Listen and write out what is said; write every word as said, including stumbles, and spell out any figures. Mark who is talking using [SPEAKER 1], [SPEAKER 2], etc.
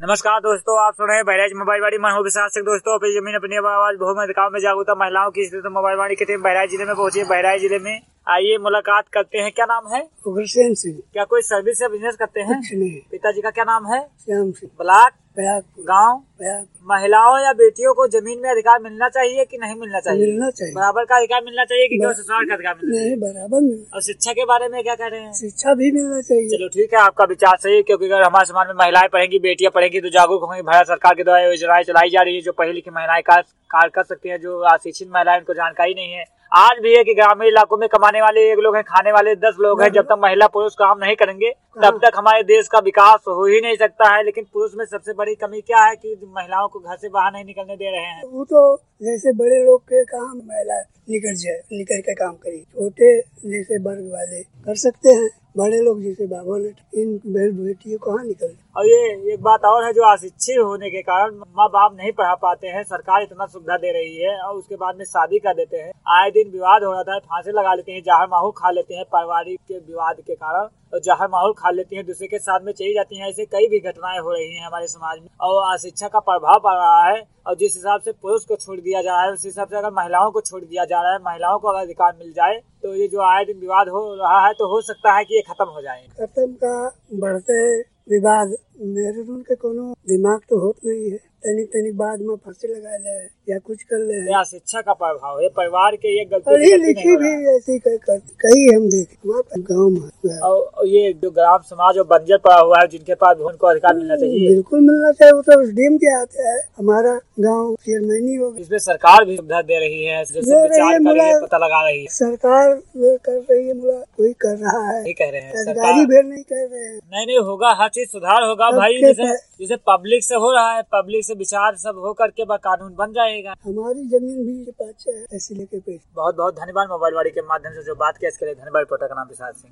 [SPEAKER 1] नमस्कार दोस्तों, आप सुन रहे हैं बहराइच मोबाइल वाड़ी। मैं हूं विशाल सिंह। दोस्तों, अपनी जमीन अपनी आवाज बहुमत गांव में जागरूकता महिलाओं की स्थिति मोबाइल वाड़ी की टीम बहराइच जिले में पहुंची है। बहराइच जिले में आइए मुलाकात करते हैं। क्या नाम है?
[SPEAKER 2] उग्रसेन सिंह।
[SPEAKER 1] क्या कोई सर्विस या बिजनेस करते हैं?
[SPEAKER 2] कुछ नहीं।
[SPEAKER 1] पिताजी का क्या नाम है?
[SPEAKER 2] श्याम सिंह।
[SPEAKER 1] ब्लॉक
[SPEAKER 2] प्रयागपुर।
[SPEAKER 1] गाँव।
[SPEAKER 2] प्रयागपुर।
[SPEAKER 1] महिलाओं या बेटियों को जमीन में अधिकार मिलना चाहिए कि नहीं मिलना चाहिए?
[SPEAKER 2] मिलना चाहिए।
[SPEAKER 1] बराबर का अधिकार मिलना चाहिए कि केवल ससुराल का अधिकार मिलना चाहिए?
[SPEAKER 2] नहीं, बराबर मिलना।
[SPEAKER 1] और शिक्षा के बारे में क्या कह रहे हैं?
[SPEAKER 2] शिक्षा भी मिलना चाहिए।
[SPEAKER 1] चलो ठीक है, आपका विचार सही है, क्योंकि अगर हमारे समाज में महिलाएं पढ़ेंगी, बेटियां पढ़ेंगी तो जागरूक होंगी। भारत सरकार के द्वारा योजनाएं चलाई जा रही है जो पढ़ी लिखी महिलाएं कार्य कर सकती हैं। जो अशिक्षित महिलाएं उनको जानकारी नहीं है। आज भी है कि ग्रामीण इलाकों में कमाने वाले एक लोग हैं, खाने वाले दस लोग हैं। जब तक महिला पुरुष काम नहीं करेंगे तब तक हमारे देश का विकास हो ही नहीं सकता है। लेकिन पुरुष में सबसे बड़ी कमी क्या है कि महिलाओं को घर से बाहर नहीं निकलने दे रहे हैं।
[SPEAKER 2] वो तो जैसे बड़े लोग के काम महिला निकल जाए, निकल के काम करी। छोटे जैसे वर्ग वाले कर सकते हैं, बड़े लोग जैसे बाबा ने इन बेटियों कहाँ निकल।
[SPEAKER 1] और ये एक बात और है, जो अशिक्षित होने के कारण माँ बाप नहीं पढ़ा पाते हैं। सरकार इतना सुविधा दे रही है और उसके बाद में शादी कर देते हैं। आए दिन विवाद हो जाता है, फांसी लगा लेते हैं, जहर माहौल खा लेते हैं पारिवारिक के विवाद के कारण, और जहर माहौल खा लेती हैं, दूसरे के साथ में चली जाती हैं। ऐसे कई भी घटनाएं हो रही हैं हमारे समाज में और अशिक्षा का प्रभाव पड़ रहा है। और जिस हिसाब से पुरुष को छोड़ दिया जा रहा है, उस हिसाब से अगर महिलाओं को छोड़ दिया जा रहा है, महिलाओं को अगर अधिकार मिल जाए तो ये जो आए दिन विवाद हो रहा है तो हो सकता है कि ये खत्म हो जाए।
[SPEAKER 2] खत्म का बढ़ते विवाद मेरे उनके कोनो दिमाग तो होत नहीं है। तनिक तनिक बाद में फांसी लगा ले या कुछ कर ले।
[SPEAKER 1] या शिक्षा का प्रभाव है, परिवार के ये गलती
[SPEAKER 2] पढ़ी लिखी भी ऐसी करती कई हम देखे गाँव में।
[SPEAKER 1] और ये जो ग्राम समाज और बंजर पड़ा हुआ है, जिनके पास उनको अधिकार मिलना चाहिए।
[SPEAKER 2] बिल्कुल मिलना चाहिए। वो तो डीएम के आते हैं, हमारा गाँव चेयरमैनी हो।
[SPEAKER 1] इसमें सरकार भी सुविधा दे रही है, जैसे विचार कर रही है, पता लगा रही है।
[SPEAKER 2] सरकार कर रही है, मुला कोई कर रहा है।
[SPEAKER 1] नहीं कह रहे हैं,
[SPEAKER 2] अधिकारी भी नहीं कर रहे हैं।
[SPEAKER 1] नहीं नहीं होगा, हर चीज सुधार होगा भाई। जैसे जैसे पब्लिक से हो रहा है, पब्लिक से विचार सब हो करके कानून बन जाएगा।
[SPEAKER 2] हमारी जमीन भी पास है, ऐसे लेके पैसे।
[SPEAKER 1] बहुत बहुत धन्यवाद मोबाइल वाड़ी के माध्यम से जो बात किया, इसके लिए धन्यवाद। रिपोर्टर का नाम विशाल सिंह।